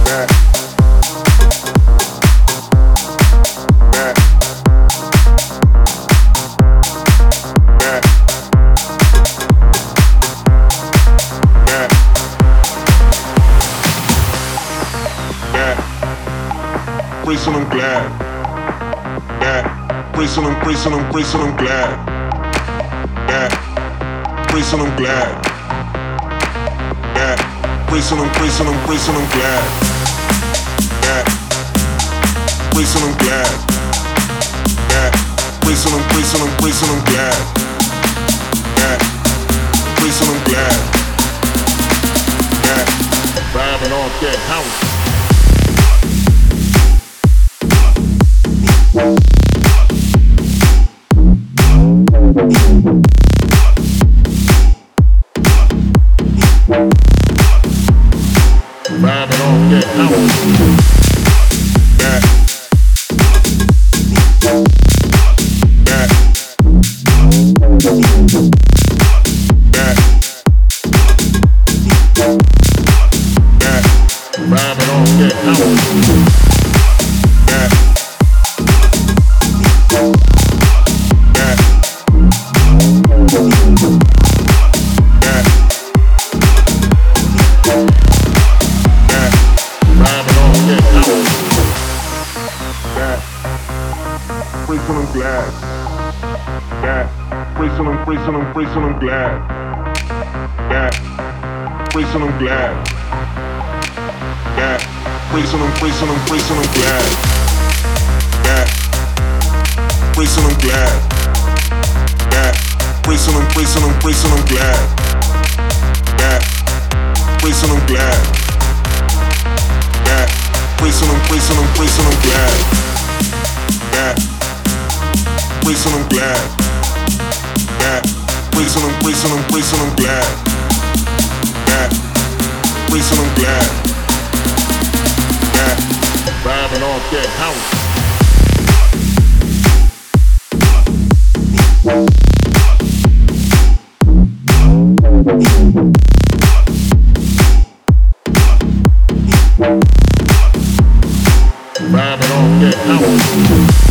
Grayson, I'm glad. Grayson, I'm glad. Grayson, I'm glad. Grayson, I'm glad. Grayson, I'm glad. Grayson, I'm glad. Grayson, I'm glad. Vibing off that house. Vibing off that house. Vibing off that house. Grayson, I'm glad. Grayson, I'm glad. Grayson, I'm glad. Grayson, I'm glad. Grayson, I'm glad. Grayson, I'm glad. Grayson, I'm glad. Grayson, I'm glad. Grayson, I'm glad. Grayson, I'm glad. Grayson, I'm glad. Grayson, I'm glad. Vibing off that house. Vibing off that house.